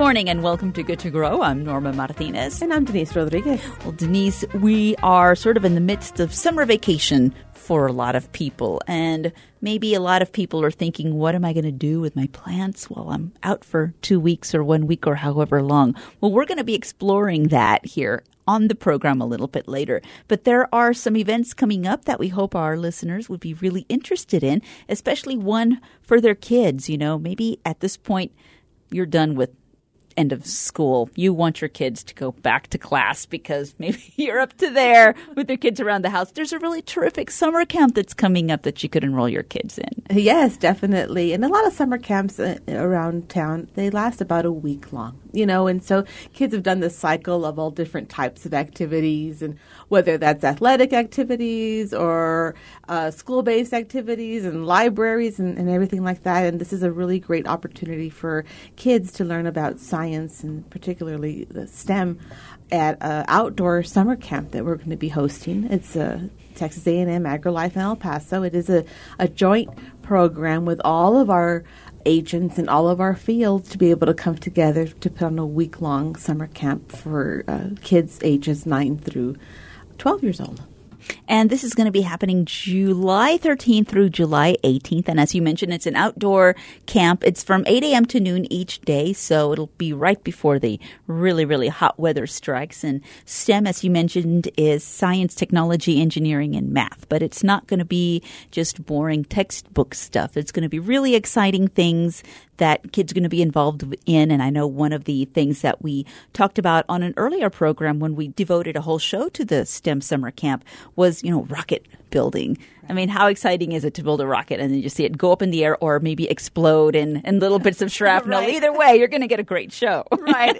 morning and welcome to Good to Grow. I'm Norma Martinez. And I'm Denise Rodriguez. Well, Denise, we are sort of in the midst of summer vacation for a lot of people. And maybe a lot of people are thinking, what am I going to do with my plants while I'm out for 2 weeks or 1 week or however long? Well, we're going to be exploring that here on the program a little bit later. But there are some events coming up that we hope our listeners would be really interested in, especially one for their kids. You know, maybe at this point you're done with end of school. You want your kids to go back to class because maybe you're up to there with your kids around the house. There's a really terrific summer camp that's coming up that you could enroll your kids in. Yes, definitely. And a lot of summer camps around town, they last about a week long, you know, and so kids have done this cycle of all different types of activities, and whether that's athletic activities or school-based activities and libraries and everything like that. And this is a really great opportunity for kids to learn about science and particularly the STEM at an outdoor summer camp that we're going to be hosting. It's Texas A&M AgriLife in El Paso. It is a joint program with all of our agents and all of our fields to be able to come together to put on a week-long summer camp for kids ages 9 through 12 years old. And this is going to be happening July 13th through July 18th. And as you mentioned, it's an outdoor camp. It's from 8 a.m. to noon each day, so it'll be right before the really, really hot weather strikes. And STEM, as you mentioned, is science, technology, engineering, and math. But it's not going to be just boring textbook stuff. It's going to be really exciting things that kids are going to be involved in. And I know one of the things that we talked about on an earlier program when we devoted a whole show to the STEM summer camp was, you know, rocket building. I mean, how exciting is it to build a rocket and then you see it go up in the air or maybe explode in little bits of shrapnel? Right. Either way, you're going to get a great show. Right,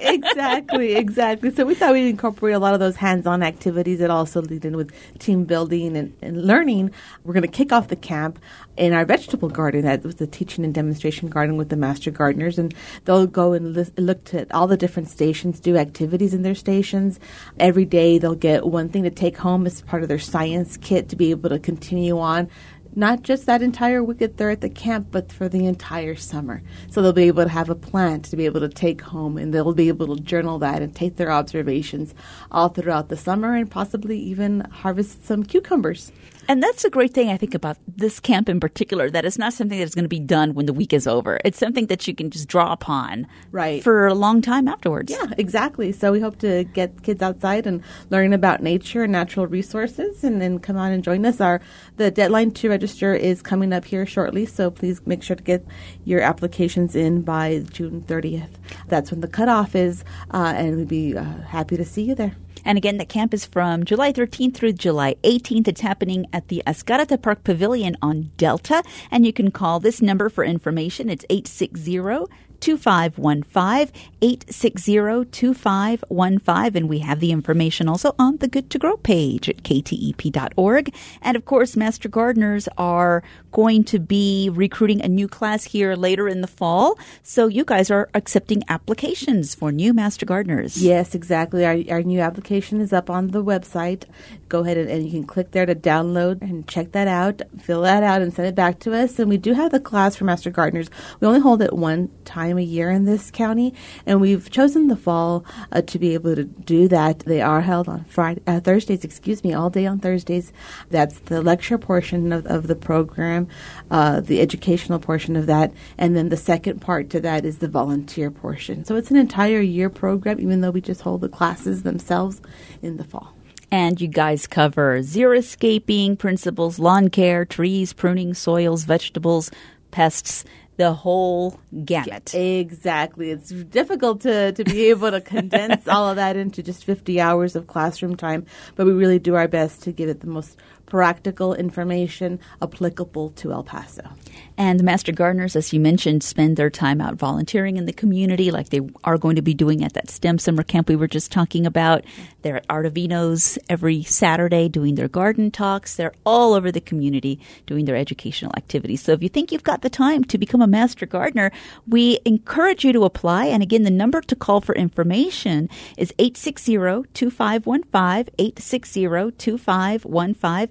exactly. So we thought we'd incorporate a lot of those hands-on activities that also lead in with team building and learning. We're going to kick off the camp in our vegetable garden. That was the teaching and demonstration garden with the master gardeners. And they'll go and look at all the different stations, do activities in their stations. Every day they'll get one thing to take home as part of their science kit to be able to continue on, not just that entire week that they're at the camp, but for the entire summer. So they'll be able to have a plant to be able to take home, and they'll be able to journal that and take their observations all throughout the summer and possibly even harvest some cucumbers. And that's a great thing, I think, about this camp in particular, that it's not something that's going to be done when the week is over. It's something that you can just draw upon for a long time afterwards. Yeah, exactly. So we hope to get kids outside and learn about nature and natural resources and then come on and join us. The deadline to register is coming up here shortly, so please make sure to get your applications in by June 30th. That's when the cutoff is, and we'd be happy to see you there. And again, the camp is from July 13th through July 18th. It's happening at the Ascarata Park Pavilion on Delta. And you can call this number for information. It's 860-2515, 860-2515. And we have the information also on the Good to Grow page at ktep.org. And of course, Master Gardeners are going to be recruiting a new class here later in the fall. So you guys are accepting applications for new Master Gardeners. Yes, exactly. Our new application is up on the website. Go ahead and you can click there to download and check that out, fill that out, and send it back to us. And we do have the class for Master Gardeners. We only hold it one time a year in this county, and we've chosen the fall to be able to do that. They are held on Thursdays, all day on Thursdays. That's the lecture portion of the program, the educational portion of that, and then the second part to that is the volunteer portion. So it's an entire year program, even though we just hold the classes themselves in the fall. And you guys cover xeriscaping principles, lawn care, trees, pruning, soils, vegetables, pests, the whole gamut. Exactly. It's difficult to be able to condense all of that into just 50 hours of classroom time, but we really do our best to give it the most practical information applicable to El Paso. And Master Gardeners, as you mentioned, spend their time out volunteering in the community like they are going to be doing at that STEM summer camp we were just talking about. They're at Artavino's every Saturday doing their garden talks. They're all over the community doing their educational activities. So if you think you've got the time to become a Master Gardener, we encourage you to apply. And again, the number to call for information is 860-2515, 860-2515.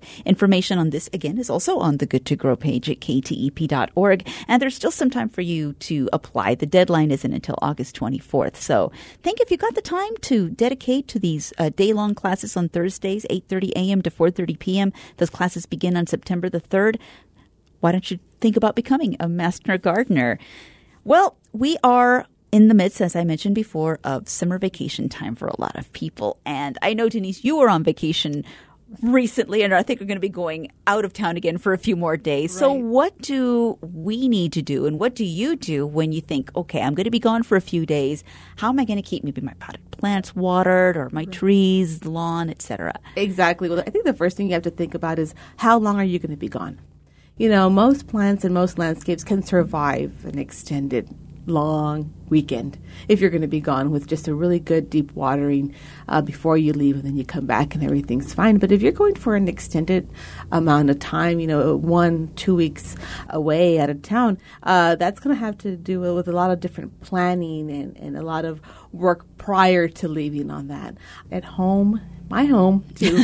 Information on this, again, is also on the Good to Grow page at ktep.org. And there's still some time for you to apply. The deadline isn't until August 24th. So think if you got the time to dedicate to these day-long classes on Thursdays, 8:30 a.m. to 4:30 p.m. Those classes begin on September the 3rd. Why don't you think about becoming a master gardener? Well, we are in the midst, as I mentioned before, of summer vacation time for a lot of people. And I know, Denise, you were on vacation recently, and I think we're going to be going out of town again for a few more days. Right. So what do we need to do, and what do you do when you think, okay, I'm going to be gone for a few days. How am I going to keep maybe my potted plants watered or my trees, lawn, etc.? Exactly. Well, I think the first thing you have to think about is how long are you going to be gone? You know, most plants and most landscapes can survive an extended long weekend if you're going to be gone with just a really good deep watering before you leave, and then you come back and everything's fine. But if you're going for an extended amount of time, 1-2 weeks away out of town, that's going to have to do with a lot of different planning and a lot of work prior to leaving on that. At home, my home too,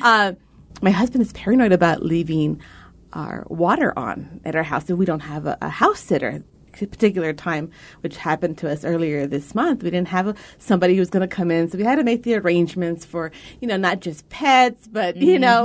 my husband is paranoid about leaving our water on at our house, and we don't have a house sitter. Particular time, which happened to us earlier this month, we didn't have somebody who was going to come in, so we had to make the arrangements for not just pets, but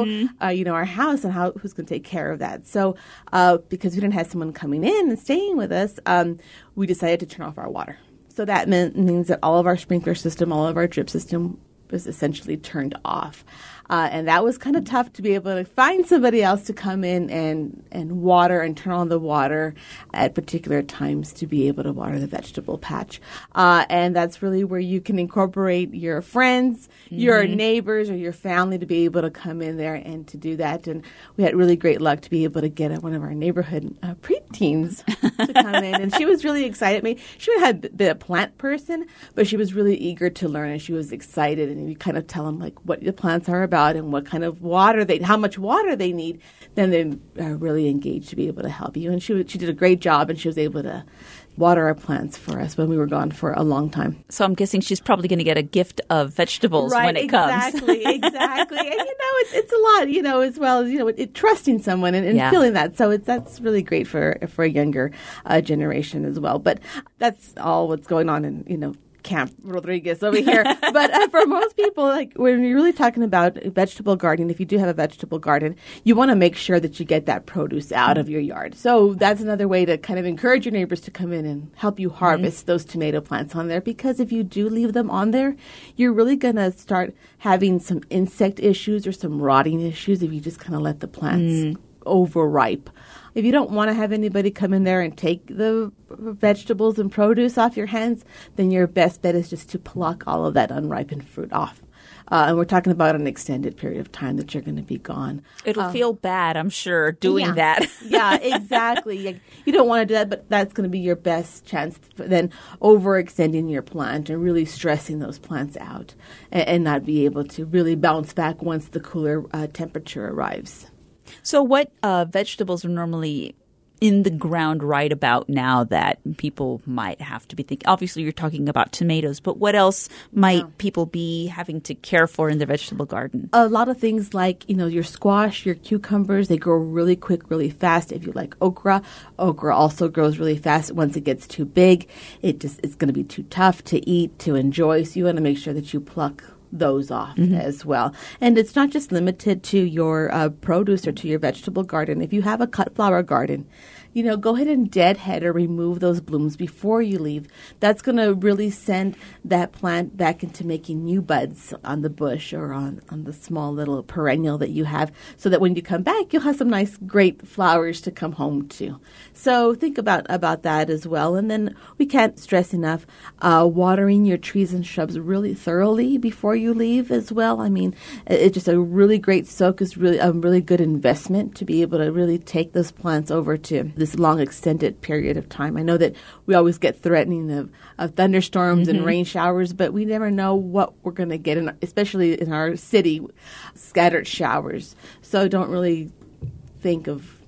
our house and who's going to take care of that. So because we didn't have someone coming in and staying with us, we decided to turn off our water. So that means that all of our sprinkler system, all of our drip system was essentially turned off. And that was kind of tough to be able to find somebody else to come in and water and turn on the water at particular times to be able to water the vegetable patch. And that's really where you can incorporate your friends, your neighbors, or your family to be able to come in there and to do that. And we had really great luck to be able to get one of our neighborhood preteens to come in. And she was really excited. She had been a plant person, but she was really eager to learn, and she was excited. And you kind of tell them what the plants are about and what kind of how much water they need, then they're really engaged to be able to help you. And she did a great job, and she was able to water our plants for us when we were gone for a long time. So I'm guessing she's probably going to get a gift of vegetables when it comes. Exactly. And it's a lot, as well as trusting someone and feeling that. So that's really great for a younger generation as well. But that's all what's going on in Camp Rodriguez over here. But for most people, when you're really talking about vegetable gardening, if you do have a vegetable garden, you want to make sure that you get that produce out of your yard. So that's another way to kind of encourage your neighbors to come in and help you harvest those tomato plants on there. Because if you do leave them on there, you're really going to start having some insect issues or some rotting issues if you just kind of let the plants overripe. If you don't want to have anybody come in there and take the vegetables and produce off your hands, then your best bet is just to pluck all of that unripened fruit off. And we're talking about an extended period of time that you're going to be gone. It'll feel bad, I'm sure, doing that. Yeah, exactly. You don't want to do that, but that's going to be your best chance for then overextending your plant and really stressing those plants out and not be able to really bounce back once the cooler temperature arrives. So what vegetables are normally in the ground right about now that people might have to be thinking? Obviously, you're talking about tomatoes, but what else might people be having to care for in their vegetable garden? A lot of things like, your squash, your cucumbers, they grow really quick, really fast. If you like okra also grows really fast. Once it gets too big, it's going to be too tough to eat, to enjoy. So you want to make sure that you pluck those off as well. And it's not just limited to your produce or to your vegetable garden. If you have a cut flower garden, go ahead and deadhead or remove those blooms before you leave. That's going to really send that plant back into making new buds on the bush or on the small little perennial that you have, so that when you come back, you'll have some nice, great flowers to come home to. So think about that as well. And then we can't stress enough watering your trees and shrubs really thoroughly before you leave as well. It's just a really great soak. Is really a really good investment to be able to really take those plants over to this long extended period of time. I know that we always get threatening of thunderstorms and rain showers, but we never know what we're going to get, especially in our city, scattered showers. So don't really think of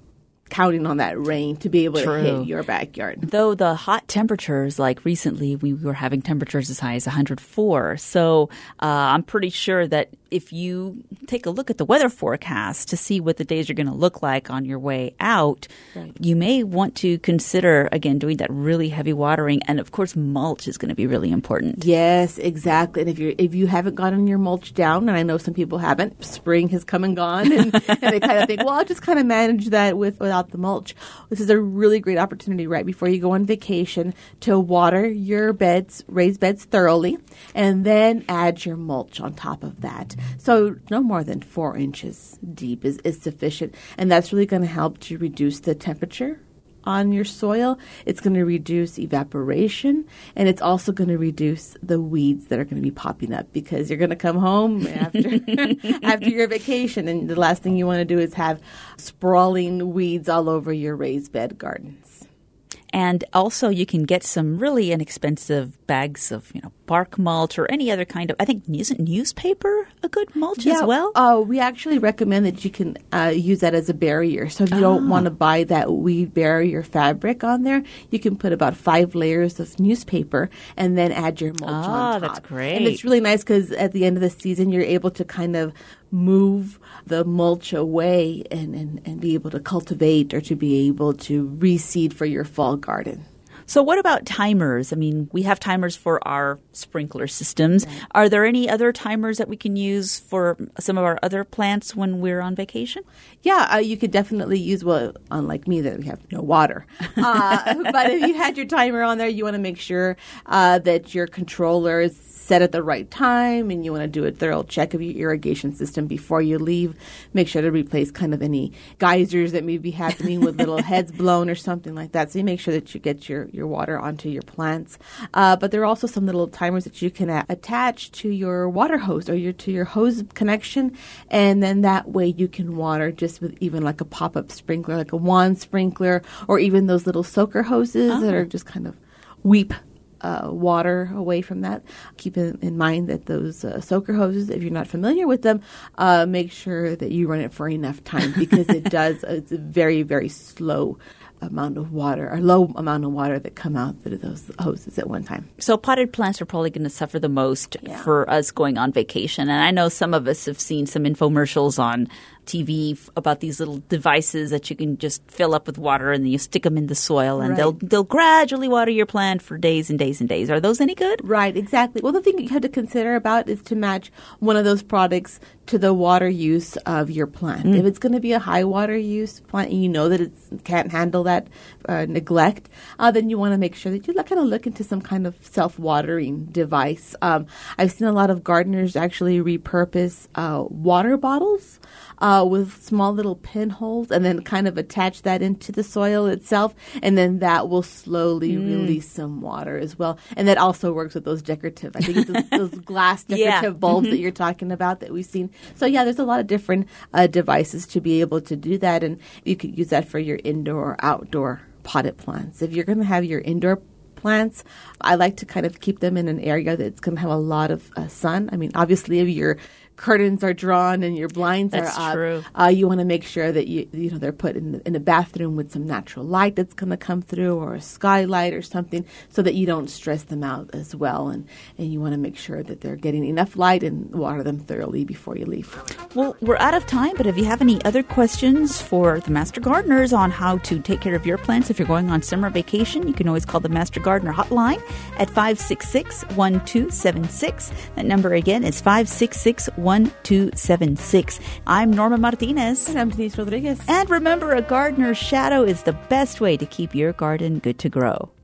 counting on that rain to be able True. to hit your backyard. Though the hot temperatures, like recently, we were having temperatures as high as 104. So I'm pretty sure that if you take a look at the weather forecast to see what the days are going to look like on your way out, right. you may want to consider, again, doing that really heavy watering. And, of course, mulch is going to be really important. Yes, exactly. And if you haven't gotten your mulch down, and I know some people haven't, spring has come and gone, and they kind of think, well, I'll just kind of manage that without the mulch. This is a really great opportunity right before you go on vacation to water your beds, raised beds thoroughly, and then add your mulch on top of that. So no more than 4 inches deep is sufficient, and that's really going to help to reduce the temperature on your soil. It's going to reduce evaporation, and it's also going to reduce the weeds that are going to be popping up, because you're going to come home after after your vacation, and the last thing you want to do is have sprawling weeds all over your raised bed gardens. And also you can get some really inexpensive bags of, bark mulch or any other kind of, I think, isn't newspaper a good mulch as well? We actually recommend that you can use that as a barrier. So if you don't want to buy that weed barrier fabric on there, you can put about 5 layers of newspaper and then add your mulch on top. That's great. And it's really nice because at the end of the season, you're able to kind of move the mulch away and be able to cultivate or to be able to reseed for your fall garden. So what about timers? I mean, we have timers for our sprinkler systems. Right. Are there any other timers that we can use for some of our other plants when we're on vacation? Yeah, you could definitely use, well, unlike me, that we have no water. But if you had your timer on there, you want to make sure that your controller is set at the right time, and you want to do a thorough check of your irrigation system before you leave. Make sure to replace kind of any geysers that may be happening with little heads blown or something like that. So you make sure that you get your water onto your plants. But there are also some little timers that you can attach to your water hose or to your hose connection, and then that way you can water just with even like a pop-up sprinkler, like a wand sprinkler, or even those little soaker hoses that are just kind of weep water away from that. Keep in mind that those soaker hoses, if you're not familiar with them, make sure that you run it for enough time, because it's a very, very slow amount of water, or low amount of water that come out through those hoses at one time. So potted plants are probably going to suffer the most for us going on vacation. And I know some of us have seen some infomercials on TV about these little devices that you can just fill up with water and then you stick them in the soil, and they'll gradually water your plant for days and days and days. Are those any good? Right, exactly. Well, the thing you have to consider about is to match one of those products to the water use of your plant. If it's going to be a high water use plant and you know that it can't handle that neglect, then you want to make sure that you kind of look into some kind of self-watering device. I've seen a lot of gardeners actually repurpose water bottles with small little pinholes, and then kind of attach that into the soil itself, and then that will slowly release some water as well. And that also works with those decorative, I think it's those glass decorative bulbs that you're talking about that we've seen. So yeah, there's a lot of different devices to be able to do that, and you could use that for your indoor or outdoor potted plants. If you're going to have your indoor plants, I like to kind of keep them in an area that's going to have a lot of sun. I mean, obviously, if your curtains are drawn and your blinds are up, you want to make sure that they're put in a bathroom with some natural light that's going to come through, or a skylight or something, so that you don't stress them out as well. And you want to make sure that they're getting enough light and water them thoroughly before you leave. Well, we're out of time, but if you have any other questions for the Master Gardeners on how to take care of your plants if you're going on summer vacation, you can always call the Master Gardener hotline at 566-1276. That number again is 566-1276. I'm Norma Martinez. And I'm Denise Rodriguez. And remember, a gardener's shadow is the best way to keep your garden good to grow.